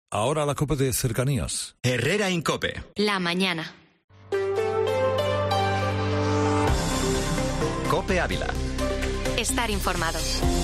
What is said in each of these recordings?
Ahora la COPE de cercanías. Herrera Incope. La mañana. COPE Ávila. Estar informado.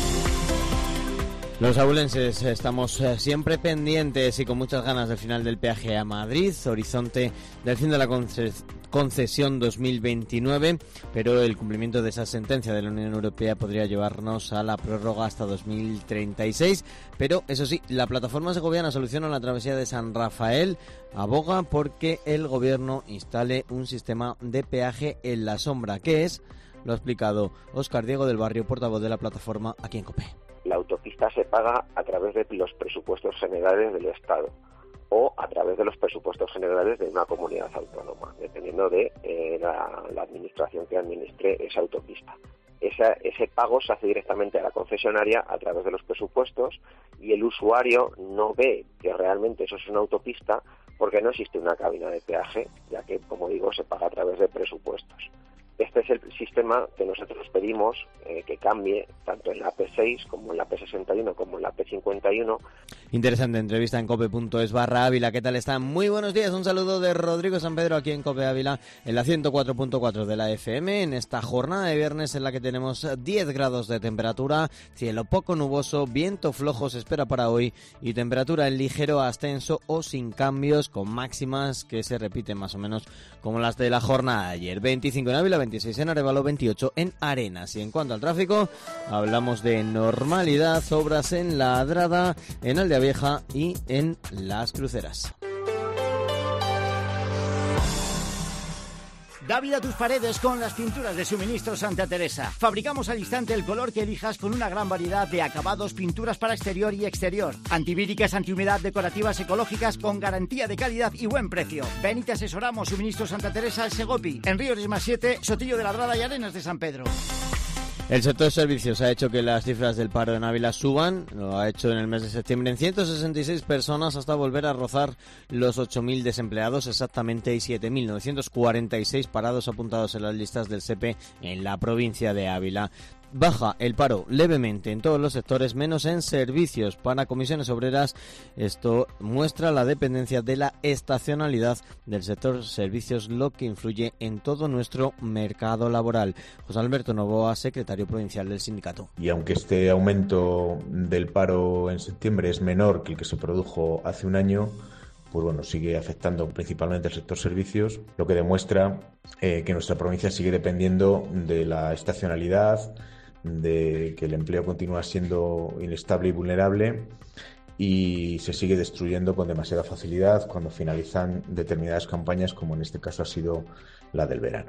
Los abulenses estamos siempre pendientes y con muchas ganas del final del peaje a Madrid, horizonte del fin de la concesión 2029, pero el cumplimiento de esa sentencia de la Unión Europea podría llevarnos a la prórroga hasta 2036, pero eso sí, la plataforma segoviana Soluciona la travesía de San Rafael aboga porque el gobierno instale un sistema de peaje en la sombra. ¿Qué es? Lo ha explicado Óscar Diego del Barrio, portavoz de la plataforma aquí en COPE. La autopista se paga a través de los presupuestos generales del Estado o a través de los presupuestos generales de una comunidad autónoma, dependiendo de la administración que administre esa autopista. Ese pago se hace directamente a la concesionaria a través de los presupuestos y el usuario no ve que realmente eso es una autopista porque no existe una cabina de peaje, ya que, como digo, se paga a través de presupuestos. Este es el sistema que nosotros pedimos que cambie tanto en la AP6 como en la AP61 como en la AP51. Interesante entrevista en cope.es/Ávila. ¿Qué tal están? Muy buenos días. Un saludo de Rodrigo San Pedro aquí en COPE Ávila en la 104.4 de la FM en esta jornada de viernes en la que tenemos 10 grados de temperatura, cielo poco nuboso, viento flojo se espera para hoy y temperatura en ligero ascenso o sin cambios con máximas que se repiten más o menos como las de la jornada de ayer. 25 en Ávila, 26 en Arévalo, 28 en Arenas. Y en cuanto al tráfico, hablamos de normalidad, obras en La Adrada, en Aldeavieja y en Las Cruceras. Da vida a tus paredes con las pinturas de Suministro Santa Teresa. Fabricamos al instante el color que elijas con una gran variedad de acabados, pinturas para exterior y exterior. Antivíricas, antihumedad, decorativas, ecológicas con garantía de calidad y buen precio. Ven y te asesoramos. Suministro Santa Teresa, el Segopi, en Ríos más 7, Sotillo de la Adrada y Arenas de San Pedro. El sector servicios ha hecho que las cifras del paro en Ávila suban, lo ha hecho en el mes de septiembre en 166 personas hasta volver a rozar los 8.000 desempleados exactamente y 7.946 parados apuntados en las listas del SEPE en la provincia de Ávila. Baja el paro levemente en todos los sectores, menos en servicios. Para comisiones obreras, esto muestra la dependencia de la estacionalidad del sector servicios, lo que influye en todo nuestro mercado laboral. José Alberto Novoa, secretario provincial del sindicato. Y aunque este aumento del paro en septiembre es menor que el que se produjo hace un año, pues bueno, sigue afectando principalmente al sector servicios, lo que demuestra que nuestra provincia sigue dependiendo de la estacionalidad, de que el empleo continúa siendo inestable y vulnerable y se sigue destruyendo con demasiada facilidad cuando finalizan determinadas campañas, como en este caso ha sido la del verano.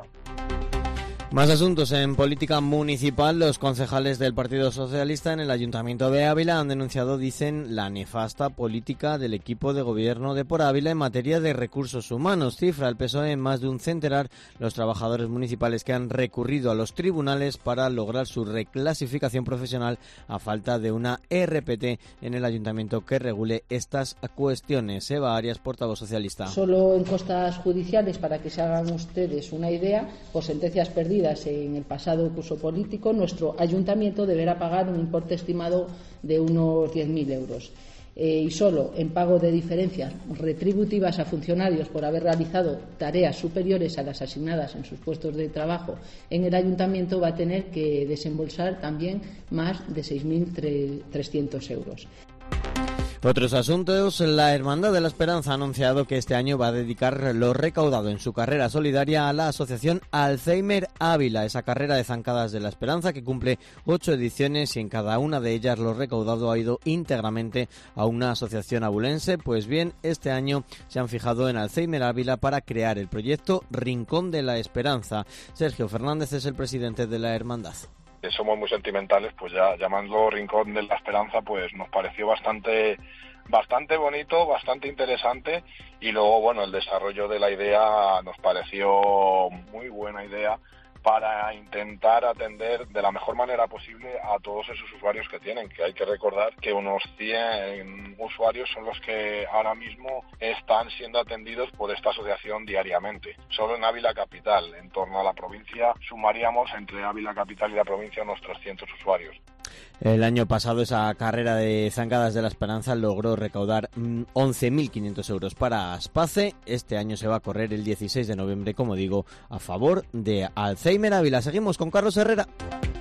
Más asuntos en política municipal. Los concejales del Partido Socialista en el Ayuntamiento de Ávila han denunciado, dicen, la nefasta política del equipo de gobierno de Por Ávila en materia de recursos humanos. Cifra el PSOE en más de un centenar los trabajadores municipales que han recurrido a los tribunales para lograr su reclasificación profesional a falta de una RPT en el Ayuntamiento que regule estas cuestiones. Eva Arias, portavoz socialista. Solo en costas judiciales, para que se hagan ustedes una idea, por sentencias perdidas en el pasado curso político, nuestro ayuntamiento deberá pagar un importe estimado de unos 10.000 euros. Y solo en pago de diferencias retributivas a funcionarios por haber realizado tareas superiores a las asignadas en sus puestos de trabajo en el ayuntamiento va a tener que desembolsar también más de 6.300 euros. Otros asuntos. La Hermandad de la Esperanza ha anunciado que este año va a dedicar lo recaudado en su carrera solidaria a la asociación Alzheimer Ávila, esa carrera de zancadas de la esperanza que cumple 8 ediciones y en cada una de ellas lo recaudado ha ido íntegramente a una asociación abulense. Pues bien, este año se han fijado en Alzheimer Ávila para crear el proyecto Rincón de la Esperanza. Sergio Fernández es el presidente de la Hermandad. Somos muy sentimentales, pues ya llamándolo Rincón de la Esperanza, pues nos pareció bastante bonito, bastante interesante, y luego, bueno, el desarrollo de la idea nos pareció muy buena idea para intentar atender de la mejor manera posible a todos esos usuarios que tienen, que hay que recordar que unos 100 usuarios son los que ahora mismo están siendo atendidos por esta asociación diariamente. Solo en Ávila Capital, en torno a la provincia, sumaríamos entre Ávila Capital y la provincia unos 300 usuarios. El año pasado esa carrera de Zancadas de la Esperanza logró recaudar 11.500 euros para Aspace. Este año se va a correr el 16 de noviembre, como digo, a favor de Alzheimer Ávila. Seguimos con Carlos Herrera.